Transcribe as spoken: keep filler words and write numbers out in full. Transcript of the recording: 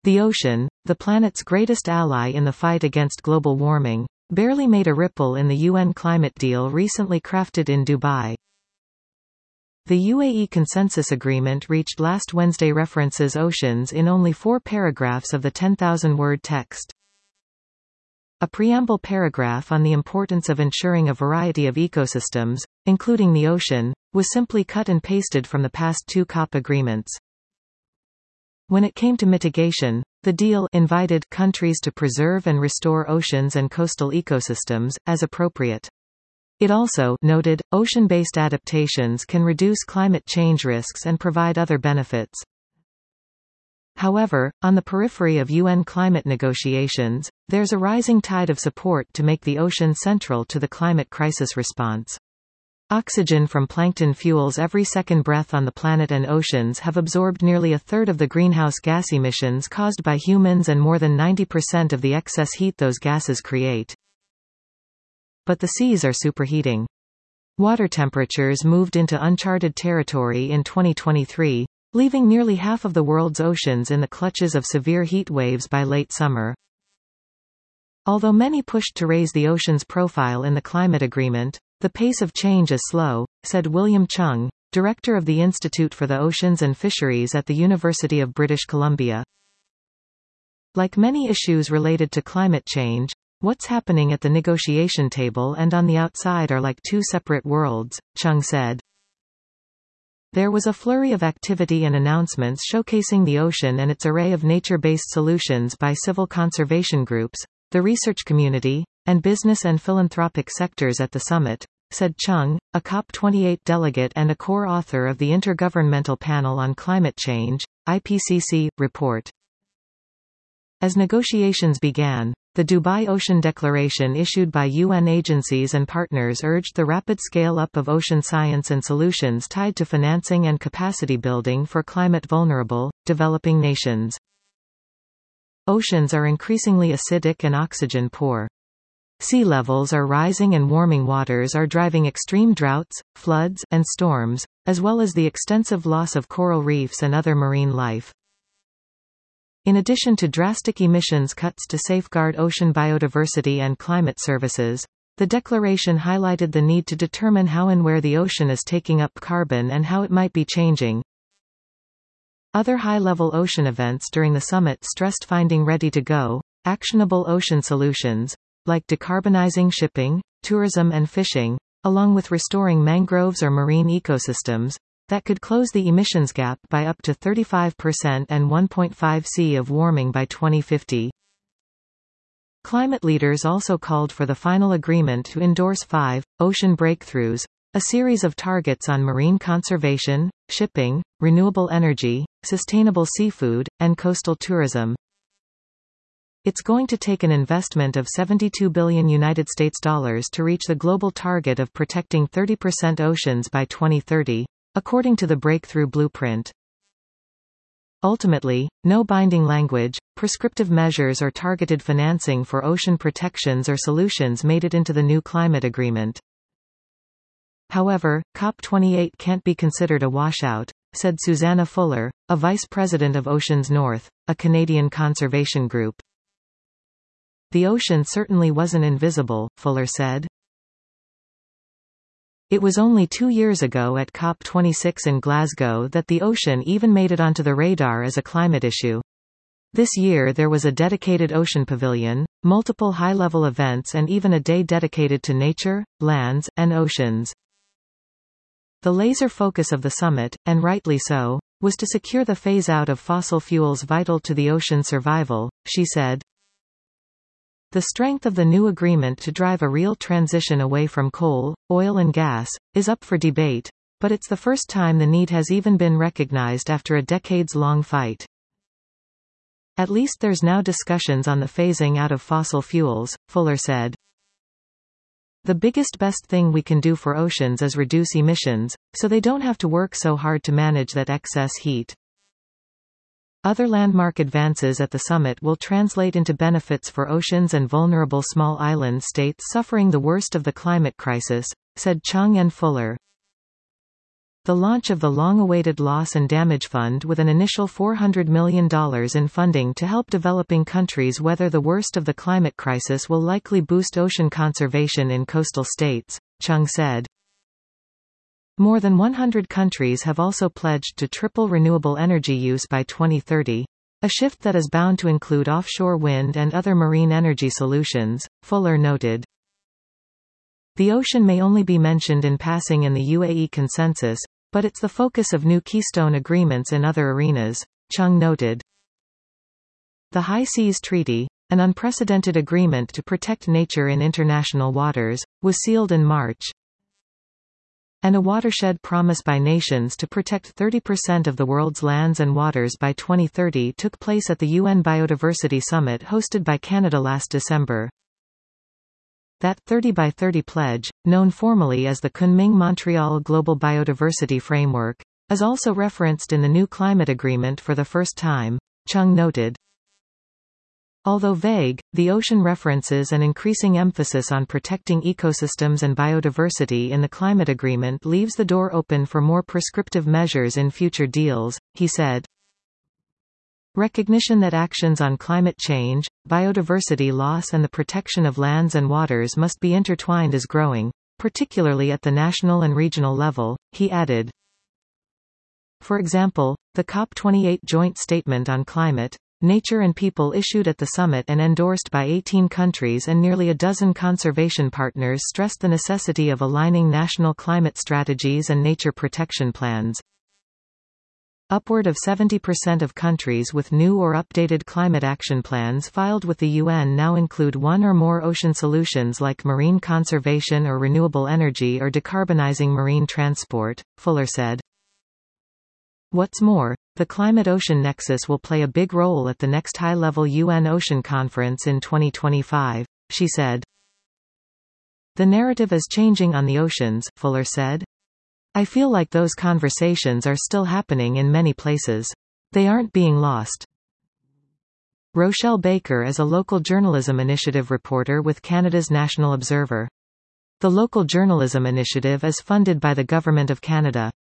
The ocean, the planet's greatest ally in the fight against global warming, barely made a ripple in the U N climate deal recently crafted in Dubai. The U A E Consensus Agreement reached last Wednesday references oceans in only four paragraphs of the ten thousand word text. A preamble paragraph on the importance of ensuring a variety of ecosystems, including the ocean, was simply cut and pasted from the past two COP agreements. When it came to mitigation, the deal invited countries to preserve and restore oceans and coastal ecosystems, as appropriate. It also noted, ocean-based adaptations can reduce climate change risks and provide other benefits. However, on the periphery of U N climate negotiations, there's a rising tide of support to make the ocean central to the climate crisis response. Oxygen from plankton fuels every second breath on the planet, and oceans have absorbed nearly a third of the greenhouse gas emissions caused by humans and more than ninety percent of the excess heat those gases create. But the seas are superheating. Water temperatures moved into uncharted territory in twenty twenty-three, leaving nearly half of the world's oceans in the clutches of severe heat waves by late summer. Although many pushed to raise the ocean's profile in the climate agreement, the pace of change is slow, said William Chung, director of the Institute for the Oceans and Fisheries at the University of British Columbia. Like many issues related to climate change, what's happening at the negotiation table and on the outside are like two separate worlds, Chung said. There was a flurry of activity and announcements showcasing the ocean and its array of nature-based solutions by civil conservation groups, the research community, and business and philanthropic sectors at the summit, said Chung, a COP twenty-eight delegate and a core author of the Intergovernmental Panel on Climate Change, I P C C, report. As negotiations began, the Dubai Ocean Declaration issued by U N agencies and partners urged the rapid scale-up of ocean science and solutions tied to financing and capacity building for climate-vulnerable, developing nations. Oceans are increasingly acidic and oxygen-poor. Sea levels are rising and warming waters are driving extreme droughts, floods, and storms, as well as the extensive loss of coral reefs and other marine life. In addition to drastic emissions cuts to safeguard ocean biodiversity and climate services, the declaration highlighted the need to determine how and where the ocean is taking up carbon and how it might be changing. Other high-level ocean events during the summit stressed finding ready-to-go, actionable ocean solutions, like decarbonizing shipping, tourism and fishing, along with restoring mangroves or marine ecosystems, that could close the emissions gap by up to thirty-five percent and one point five degrees of warming by twenty fifty. Climate leaders also called for the final agreement to endorse five ocean breakthroughs, a series of targets on marine conservation, shipping, renewable energy, sustainable seafood, and coastal tourism. It's going to take an investment of seventy-two billion United States dollars to reach the global target of protecting thirty percent oceans by twenty thirty, according to the Breakthrough Blueprint. Ultimately, no binding language, prescriptive measures or targeted financing for ocean protections or solutions made it into the new climate agreement. However, COP twenty-eight can't be considered a washout, said Susanna Fuller, a vice president of Oceans North, a Canadian conservation group. The ocean certainly wasn't invisible, Fuller said. It was only two years ago at COP twenty-six in Glasgow that the ocean even made it onto the radar as a climate issue. This year there was a dedicated ocean pavilion, multiple high-level events and even a day dedicated to nature, lands, and oceans. The laser focus of the summit, and rightly so, was to secure the phase-out of fossil fuels vital to the ocean's survival, she said. The strength of the new agreement to drive a real transition away from coal, oil and gas, is up for debate, but it's the first time the need has even been recognized after a decades-long fight. At least there's now discussions on the phasing out of fossil fuels, Fuller said. The biggest best thing we can do for oceans is reduce emissions, so they don't have to work so hard to manage that excess heat. Other landmark advances at the summit will translate into benefits for oceans and vulnerable small island states suffering the worst of the climate crisis, said Chung and Fuller. The launch of the long-awaited Loss and Damage Fund with an initial four hundred million dollars in funding to help developing countries weather the worst of the climate crisis will likely boost ocean conservation in coastal states, Chung said. More than one hundred countries have also pledged to triple renewable energy use by twenty thirty. A shift that is bound to include offshore wind and other marine energy solutions, Fuller noted. The ocean may only be mentioned in passing in the U A E consensus, but it's the focus of new Keystone agreements in other arenas, Chung noted. The High Seas Treaty, an unprecedented agreement to protect nature in international waters, was sealed in March. And a watershed promise by nations to protect thirty percent of the world's lands and waters by twenty thirty took place at the U N Biodiversity Summit hosted by Canada last December. That thirty by thirty pledge, known formally as the Kunming-Montreal Global Biodiversity Framework, is also referenced in the new climate agreement for the first time, Chung noted. Although vague, the ocean references an increasing emphasis on protecting ecosystems and biodiversity in the climate agreement leaves the door open for more prescriptive measures in future deals, he said. Recognition that actions on climate change, biodiversity loss and the protection of lands and waters must be intertwined is growing, particularly at the national and regional level, he added. For example, the COP twenty-eight Joint Statement on Climate, Nature and People issued at the summit and endorsed by eighteen countries and nearly a dozen conservation partners stressed the necessity of aligning national climate strategies and nature protection plans. Upward of seventy percent of countries with new or updated climate action plans filed with the U N now include one or more ocean solutions like marine conservation or renewable energy or decarbonizing marine transport, Fuller said. What's more, the climate-ocean nexus will play a big role at the next high-level U N Ocean Conference in twenty twenty-five, she said. The narrative is changing on the oceans, Fuller said. I feel like those conversations are still happening in many places. They aren't being lost. Rochelle Baker is a local journalism initiative reporter with Canada's National Observer. The local journalism initiative is funded by the Government of Canada.